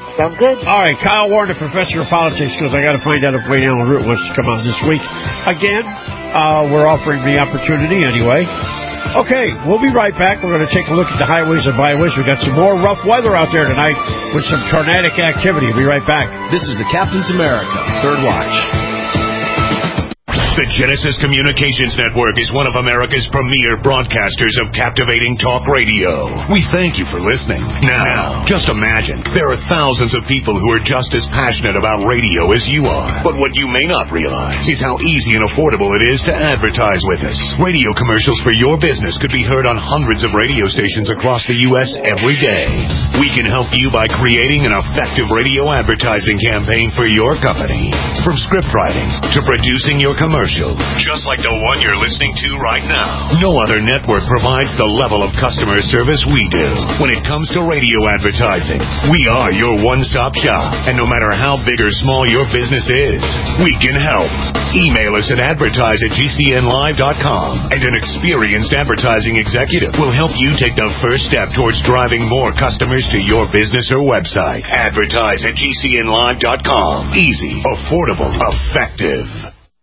Sounds good. All right, Kyle Warner, Professor of Politics, because I got to find out if Wayne Allen Root wants to come on this week. Again, uh, we're offering the opportunity anyway. Okay, we'll be right back. We're going to take a look at the highways and byways. We've got some more rough weather out there tonight with some tornadic activity. We'll be right back. This is the Captain's America Third Watch. The Genesis Communications Network is one of America's premier broadcasters of captivating talk radio. We thank you for listening. Now, just imagine, there are thousands of people who are just as passionate about radio as you are. But what you may not realize is how easy and affordable it is to advertise with us. Radio commercials for your business could be heard on hundreds of radio stations across the U S every day. We can help you by creating an effective radio advertising campaign for your company. From script writing to producing your commercial, just like the one you're listening to right now. No other network provides the level of customer service we do. When it comes to radio advertising, we are your one-stop shop. And no matter how big or small your business is, we can help. Email us at advertise at G C N live dot com, and an experienced advertising executive will help you take the first step towards driving more customers to your business or website. Advertise at G C N live dot com. Easy, affordable, effective.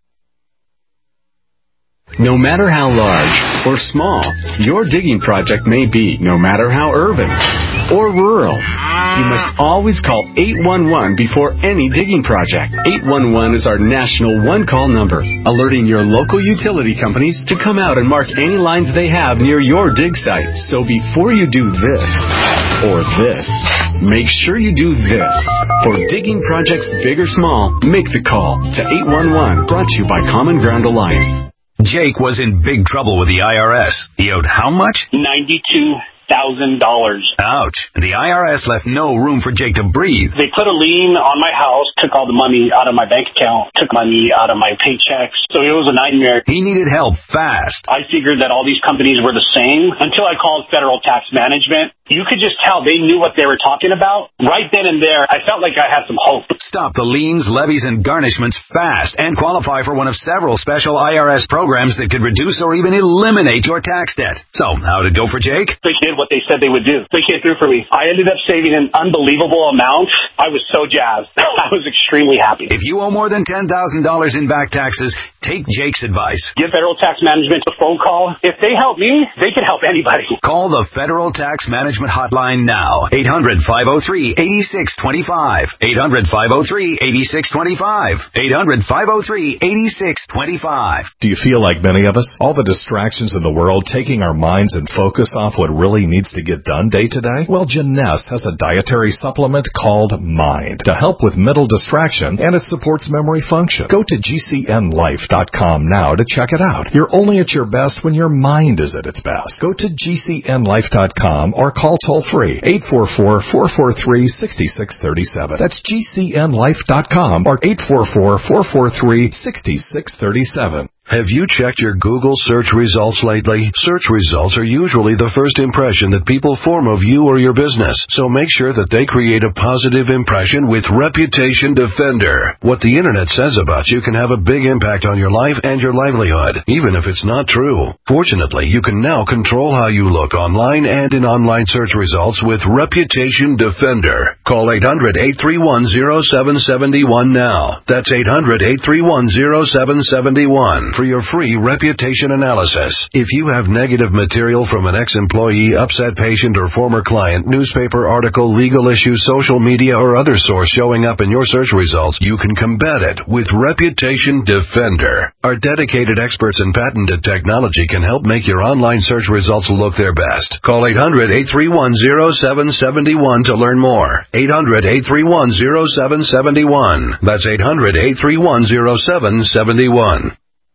No matter how large or small your digging project may be, no matter how urban or rural, you must always call eight one one before any digging project. eight one one is our national one-call number, alerting your local utility companies to come out and mark any lines they have near your dig site. So before you do this or this, make sure you do this. For digging projects big or small, make the call to eight one one, brought to you by Common Ground Alliance. Jake was in big trouble with the I R S. He owed how much? ninety-two thousand dollars. Ouch. And the I R S left no room for Jake to breathe. They put a lien on my house, took all the money out of my bank account, took money out of my paychecks. So it was a nightmare. He needed help fast. I figured that all these companies were the same until I called Federal Tax Management. You could just tell they knew what they were talking about. Right then and there, I felt like I had some hope. Stop the liens, levies, and garnishments fast and qualify for one of several special I R S programs that could reduce or even eliminate your tax debt. So, how'd it go for Jake? They did what they said they would do. They came through for me. I ended up saving an unbelievable amount. I was so jazzed. I was extremely happy. If you owe more than ten thousand dollars in back taxes, take Jake's advice. Give Federal Tax Management a phone call. If they help me, they can help anybody. Call the Federal Tax Management hotline now. eight hundred, five oh three, eight six two five. eight hundred, five oh three, eight six two five. eight hundred, five oh three, eight six two five. Do you feel like many of us? All the distractions in the world taking our minds and focus off what really needs to get done day to day? Well, Jeunesse has a dietary supplement called Mind to help with mental distraction, and it supports memory function. Go to G C N life dot com now to check it out. You're only at your best when your mind is at its best. Go to G C N life dot com or call toll free eight four four, four four three, six six three seven. That's G C N life dot com or eight four four, four four three, six six three seven. Have you checked your Google search results lately? Search results are usually the first impression that people form of you or your business, so make sure that they create a positive impression with Reputation Defender. What the internet says about you can have a big impact on your life and your livelihood, even if it's not true. Fortunately, you can now control how you look online and in online search results with Reputation Defender. Call eight hundred, eight three one, oh seven seven one now. That's eight hundred, eight three one, oh seven seven one. For your free reputation analysis. If you have negative material from an ex-employee, upset patient, or former client, newspaper article, legal issue, social media, or other source showing up in your search results, you can combat it with Reputation Defender. Our dedicated experts in patented technology can help make your online search results look their best. Call eight hundred, eight three one, oh seven seven one to learn more. eight hundred, eight three one, oh seven seven one. That's eight hundred, eight three one, oh seven seven one.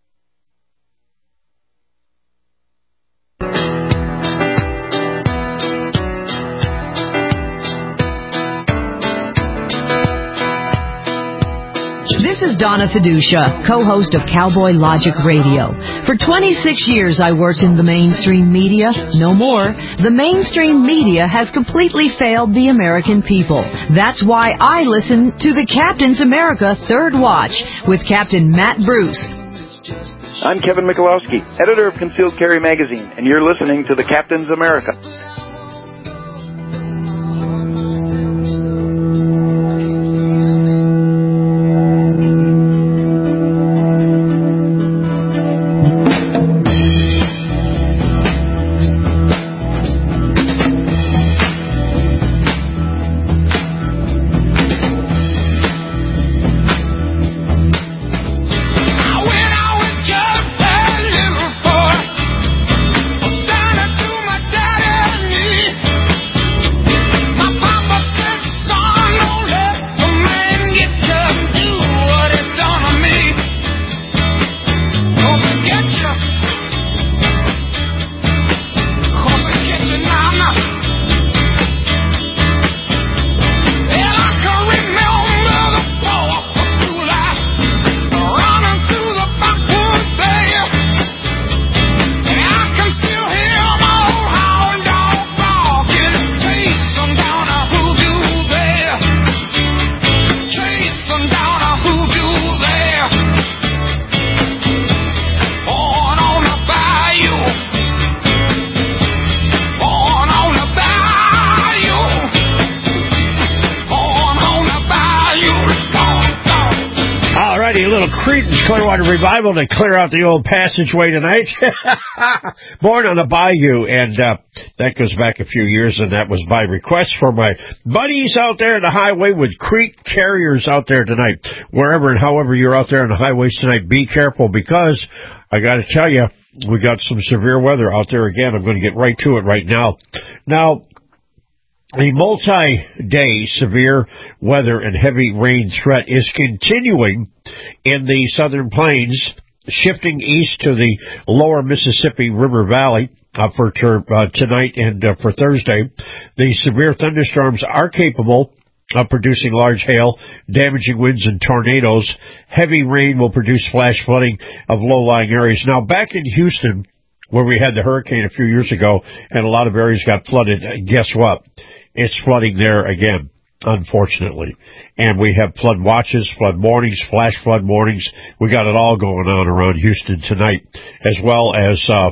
This is Donna Fiducia, co-host of Cowboy Logic Radio. For twenty-six years I worked in the mainstream media. No more. The mainstream media has completely failed the American people. That's why I listen to the Captain's America Third Watch with Captain Matt Bruce. I'm Kevin Michalowski, editor of Concealed Carry Magazine, and you're listening to the Captain's America. Creedence Clearwater Revival to clear out the old passageway tonight. Born on the Bayou, and uh, that goes back a few years, and that was by request for my buddies out there in the highway with Creek carriers out there tonight. Wherever and however you're out there on the highways tonight, be careful, because I got to tell you, we got some severe weather out there again. I'm going to get right to it right now. Now, a multi-day severe weather and heavy rain threat is continuing in the southern plains, shifting east to the lower Mississippi River Valley uh, for ter- uh, tonight and uh, for Thursday. The severe thunderstorms are capable of producing large hail, damaging winds, and tornadoes. Heavy rain will produce flash flooding of low-lying areas. Now, back in Houston, where we had the hurricane a few years ago, and a lot of areas got flooded, guess what? It's flooding there again, unfortunately. And we have flood watches, flood warnings, flash flood warnings. We got it all going on around Houston tonight, as well as uh,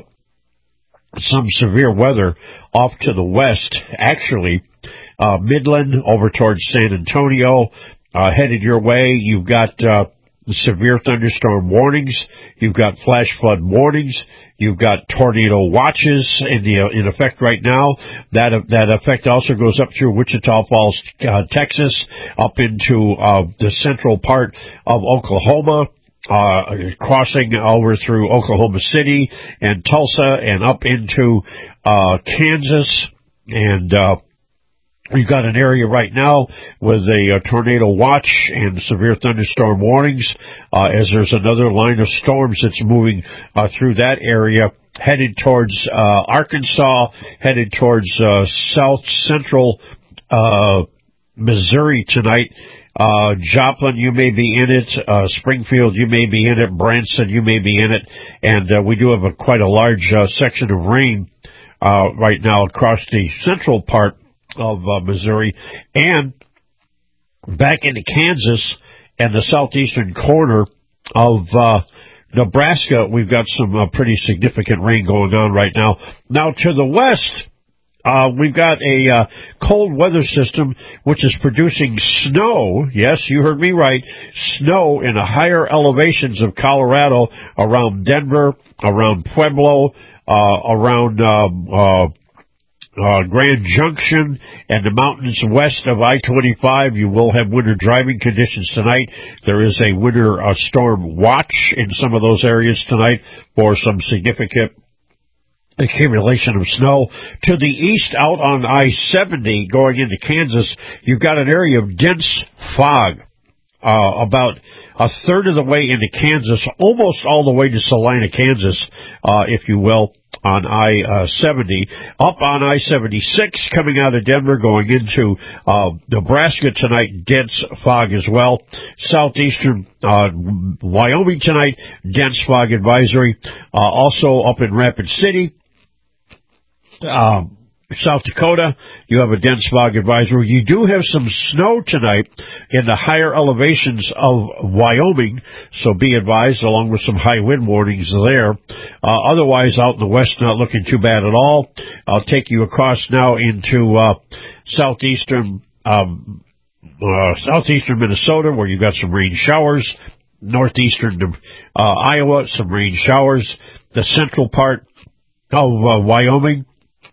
some severe weather off to the west. Actually, uh, Midland over towards San Antonio, uh, headed your way. You've got uh, severe thunderstorm warnings. You've got flash flood warnings. You've got tornado watches in the in effect right now. That that effect also goes up through Wichita Falls, uh, Texas, up into uh, the central part of Oklahoma, uh, crossing over through Oklahoma City and Tulsa, and up into uh, Kansas. And uh, we've got an area right now with a, a tornado watch and severe thunderstorm warnings, uh, as there's another line of storms that's moving uh, through that area, headed towards uh, Arkansas, headed towards uh, south central uh, Missouri tonight. Uh, Joplin, you may be in it. Uh, Springfield, you may be in it. Branson, you may be in it. And uh, we do have a, quite a large uh, section of rain uh, right now across the central part of uh, Missouri, and back into Kansas and the southeastern corner of uh, Nebraska. We've got some uh, pretty significant rain going on right now. Now to the west, uh, we've got a uh, cold weather system which is producing snow. Yes, you heard me right. Snow in the higher elevations of Colorado, around Denver, around Pueblo, uh, around um, uh, Uh, Grand Junction and the mountains west of I twenty-five. You will have winter driving conditions tonight. There is a winter uh, storm watch in some of those areas tonight for some significant accumulation of snow. To the east, out on I seventy going into Kansas, you've got an area of dense fog. Uh, about a third of the way into Kansas, almost all the way to Salina, Kansas, uh, if you will, on I seventy. Up on I seventy-six, coming out of Denver, going into uh, Nebraska tonight, dense fog as well. Southeastern uh, Wyoming tonight, dense fog advisory. Uh, also up in Rapid City, um, South Dakota, you have a dense fog advisory. You do have some snow tonight in the higher elevations of Wyoming, so be advised, along with some high wind warnings there. Uh, otherwise, out in the west, not looking too bad at all. I'll take you across now into uh, southeastern um, uh, southeastern Minnesota, where you've got some rain showers. Northeastern uh, Iowa, some rain showers. The central part of uh, Wyoming,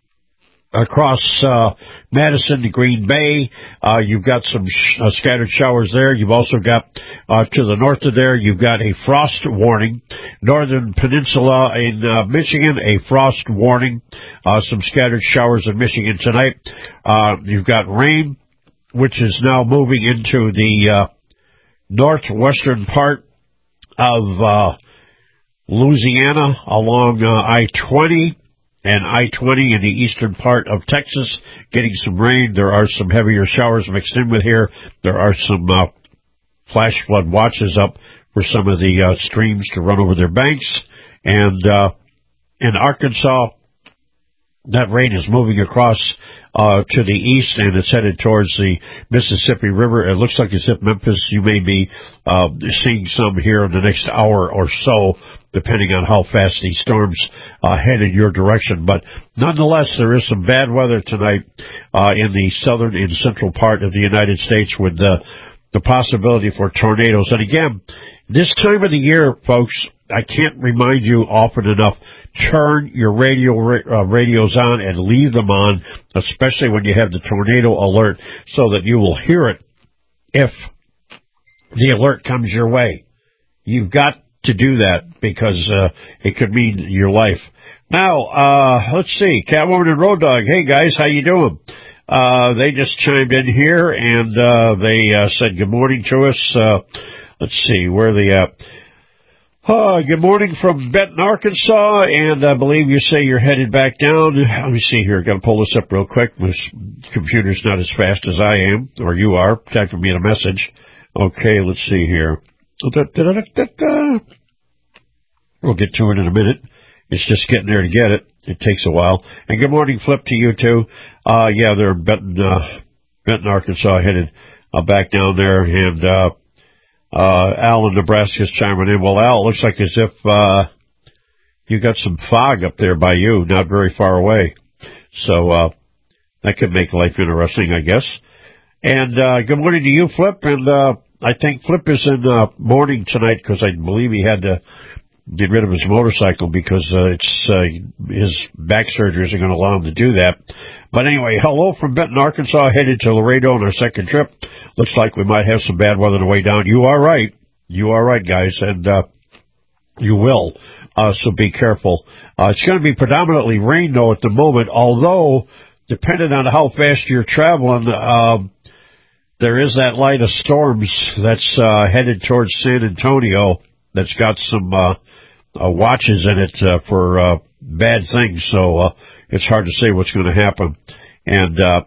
across uh, Madison to Green Bay, uh, you've got some sh- uh, scattered showers there. You've also got, uh, to the north of there, you've got a frost warning. Northern Peninsula in uh, Michigan, a frost warning. Uh, some scattered showers in Michigan tonight. Uh, you've got rain, which is now moving into the uh, northwestern part of uh, Louisiana along uh, I twenty. And I twenty in the eastern part of Texas, getting some rain. There are some heavier showers mixed in with here. There are some uh, flash flood watches up for some of the uh, streams to run over their banks. And uh, in Arkansas, that rain is moving across uh, to the east, and it's headed towards the Mississippi River. It looks like it's at Memphis. You may be uh, seeing some here in the next hour or so, depending on how fast these storms uh, head in your direction. But nonetheless, there is some bad weather tonight uh, in the southern and central part of the United States, with the, the possibility for tornadoes. And again, This time of the year, folks, I can't remind you often enough, turn your radio uh, radios on and leave them on, especially when you have the tornado alert, so that you will hear it if the alert comes your way. You've got to do that because uh, it could mean your life. Now, uh, let's see, Catwoman and Road Dog. Hey, guys, how you doing? Uh, they just chimed in here, and uh, they uh, said good morning to us. Uh, let's see, where are they at? Uh, good morning from Benton, Arkansas, and I believe you say you're headed back down. Let me see here. Got to pull this up real quick. My computer's not as fast as I am, or you are. Time for me to message. Okay, let's see here. We'll get to it in a minute. It's just getting there to get it. It takes a while. And good morning, Flip, to you, too. Uh, yeah, they're in Benton, uh, Benton, Arkansas, headed uh, back down there, and uh Uh, Al in Nebraska's chiming in. Well, Al, it looks like as if, uh, you got some fog up there by you, not very far away. So, uh, that could make life interesting, I guess. And, uh, good morning to you, Flip. And, uh, I think Flip is in, uh, mourning tonight because I believe he had to get rid of his motorcycle because, uh, it's, uh, his back surgery isn't going to allow him to do that. But anyway, hello from Benton, Arkansas, headed to Laredo on our second trip. Looks like we might have some bad weather on the way down. You are right. You are right, guys, and uh you will. Uh so be careful. Uh It's going to be predominantly rain, though, at the moment, although, depending on how fast you're traveling, uh, there is that line of storms that's uh headed towards San Antonio that's got some uh, uh watches in it uh, for uh bad things, so uh it's hard to say what's going to happen. And uh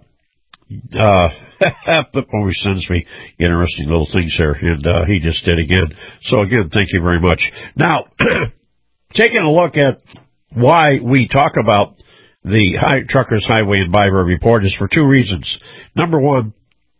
uh Flip always sends me interesting little things here, and uh, he just did again. So again, thank you very much. Now, taking a look at why we talk about the high, Truckers Highway and Byway Report is for two reasons. Number one,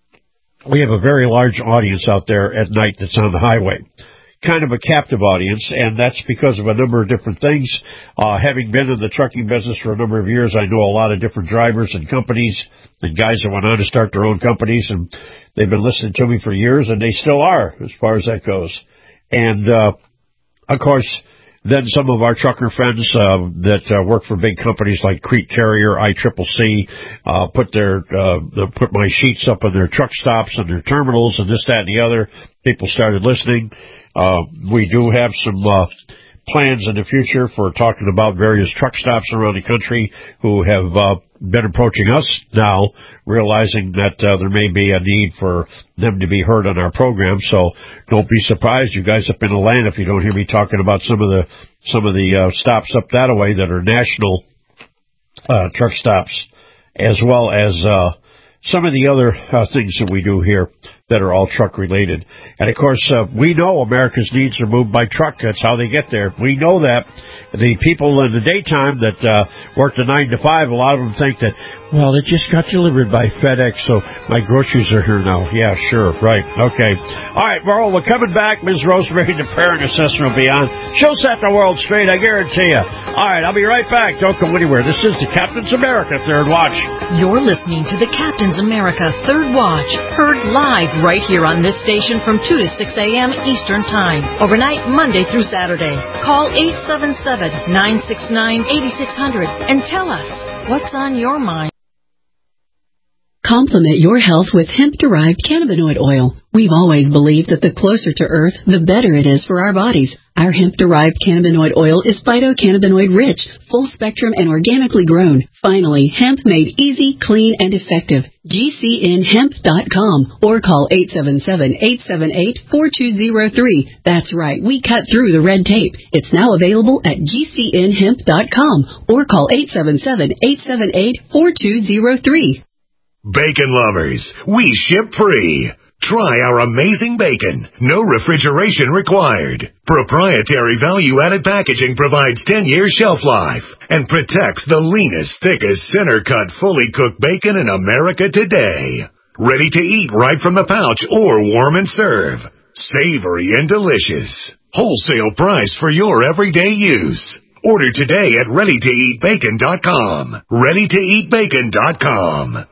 we have a very large audience out there at night that's on the highway. Kind of a captive audience, and that's because of a number of different things. Uh, having been in the trucking business for a number of years, I know a lot of different drivers and companies and guys that went on to start their own companies, and they've been listening to me for years, and they still are, as far as that goes. And, uh, of course, then some of our trucker friends uh, that uh, work for big companies like Crete Carrier, I C C C, uh, put their uh, put my sheets up on their truck stops and their terminals and this, that, and the other. People started listening. Uh, we do have some uh, plans in the future for talking about various truck stops around the country who have uh, been approaching us now, realizing that uh, there may be a need for them to be heard on our program. So don't be surprised, you guys up in the land, if you don't hear me talking about some of the some of the uh, stops up that way that are national uh, truck stops, as well as uh, some of the other uh, things that we do here that are all truck related. And of course, uh, we know America's needs are moved by truck. That's how they get there. We know that. The people in the daytime that uh, work the nine to five, a lot of them think that, well, it just got delivered by FedEx, so my groceries are here now. Yeah, sure, right, okay. All right, well, we're coming back. Miz Rosemary, the parent assessment will be on. She'll set the world straight, I guarantee you. All right, I'll be right back. Don't go anywhere. This is the Captain's America Third Watch. You're listening to the Captain's America Third Watch, heard live right here on this station from two to six a.m. Eastern Time, overnight Monday through Saturday. Call eight seven seven, nine six nine, eight six zero zero and tell us what's on your mind. Complement your health with hemp-derived cannabinoid oil. We've always believed that the closer to Earth, the better it is for our bodies. Our hemp-derived cannabinoid oil is phytocannabinoid-rich, full-spectrum, and organically grown. Finally, hemp made easy, clean, and effective. G C N hemp dot com or call eight seven seven, eight seven eight, four two zero three. That's right, we cut through the red tape. It's now available at G C N hemp dot com or call eight seven seven, eight seven eight, four two zero three. Bacon lovers, we ship free. Try our amazing bacon. No refrigeration required. Proprietary value-added packaging provides ten years shelf life and protects the leanest, thickest, center-cut, fully cooked bacon in America today. Ready to eat right from the pouch or warm and serve. Savory and delicious. Wholesale price for your everyday use. Order today at ready to eat bacon dot com. ready to eat bacon dot com.